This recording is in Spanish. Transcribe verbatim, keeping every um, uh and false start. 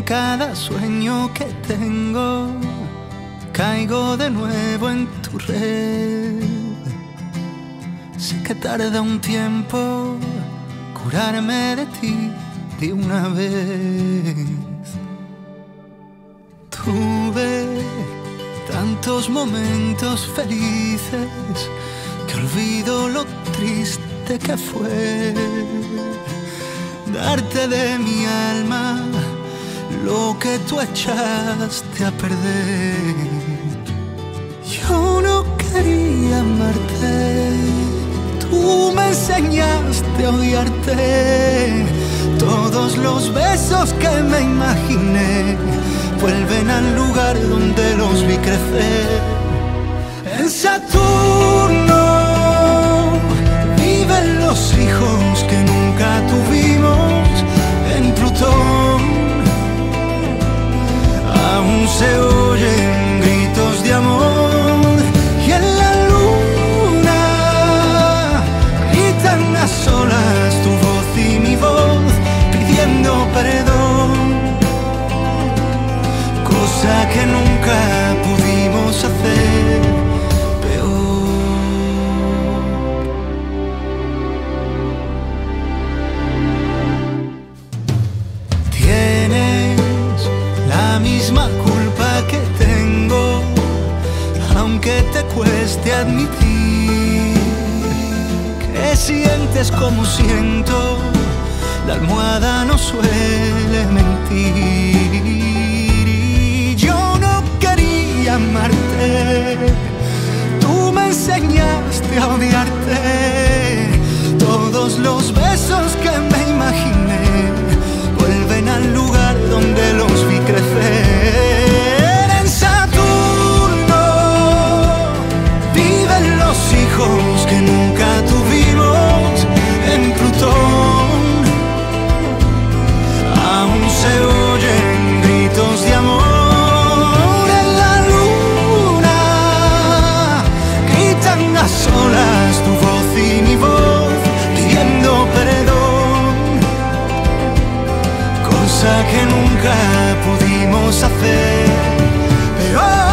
cada sueño que tengo caigo de nuevo en tu red. Sé que tarda un tiempo curarme de ti de una vez. Tuve tantos momentos felices que olvido lo triste que fue darte de mi alma lo que tú echaste a perder. Yo no quería amarte, tú me enseñaste a odiarte. Todos los besos que me imaginé vuelven al lugar donde los vi crecer. En Saturno viven los hijos que nunca tuvimos. En Plutón aún se oyen gritos de amor. Y en la luna gritan a solas tu voz y mi voz pidiendo perdón, cosa que nunca pudimos hacer peor. Tienes la misma culpa que tengo, aunque te cueste admitir que sientes como siento. La almohada no suele mentir. Y yo no quería amarte, tú me enseñaste a odiarte. Todos los besos que me imaginé vuelven al lugar donde los vi crecer. En Saturno viven los hijos que nunca tuvimos. En Plutón aún se oyen gritos de amor. En la luna gritan a solas tu voz y mi voz pidiendo perdón, cosa que nunca pudimos hacer. Pero